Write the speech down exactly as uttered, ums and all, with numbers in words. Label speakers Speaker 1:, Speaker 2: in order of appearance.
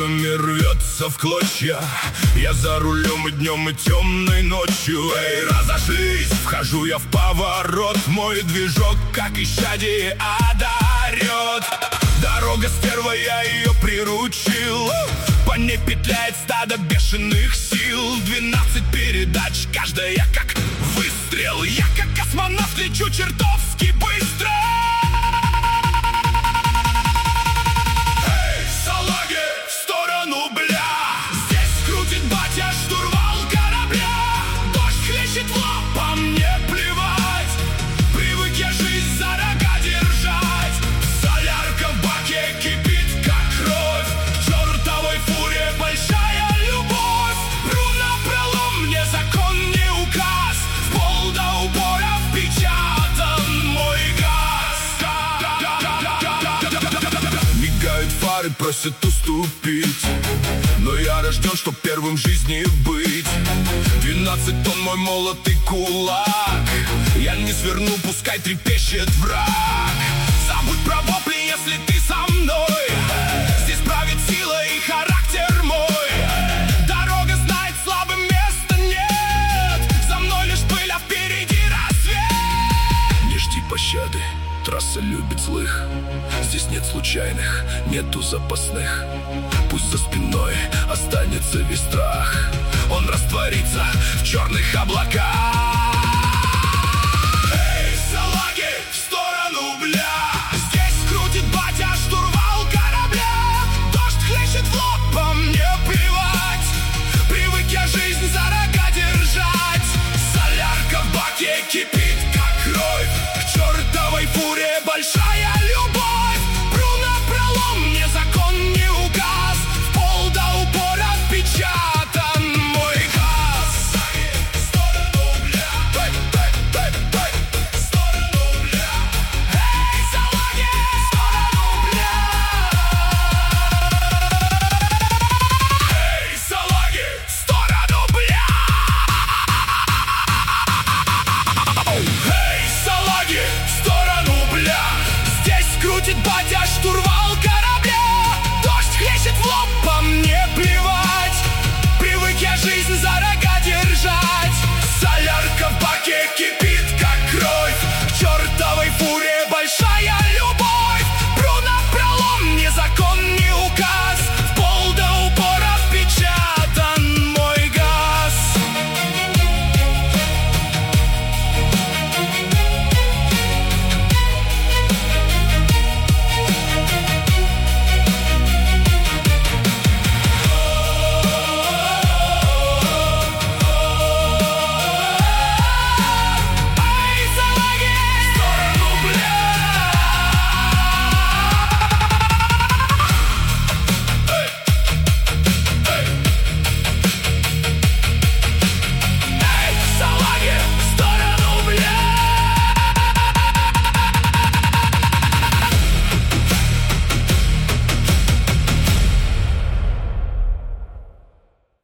Speaker 1: мир рвется в клочья. Я за рулем и днем, и темной ночью. Эй, разошлись, вхожу я в поворот. Мой движок, как исчадие, одарет. Дорога стерва, я ее приручил. По ней петляет стадо бешеных сил. Двенадцать передач, каждая как выстрел. Я как космонавт лечу чертовски быстро. Эй, салаги, в сторону, бля. Здесь крутит батя штурвал корабля. Дождь хлещет в лоб, по мне плевать. Привык я жизнь за рога держать. Солярка в баке кипит, как кровь. К чертовой фуре большая любовь. Пру напролом, мне закон не указ. В пол до упора впечатан мой газ. Мигают фары, просят уступить, но я рожден, чтоб первым в жизни быть. Двенадцать тонн мой молот и кулак. Я не сверну, пускай трепещет враг. Забудь про вопли, если ты со мной. Здесь правит сила и характер мой. Дорога знает, слабым места нет. За мной лишь пыль, а впереди рассвет. Не жди пощады, трасса любит злых. Здесь нет случайных, нету запасных. Пусть за спиной останется весь страх. Он растворится в черных облаках.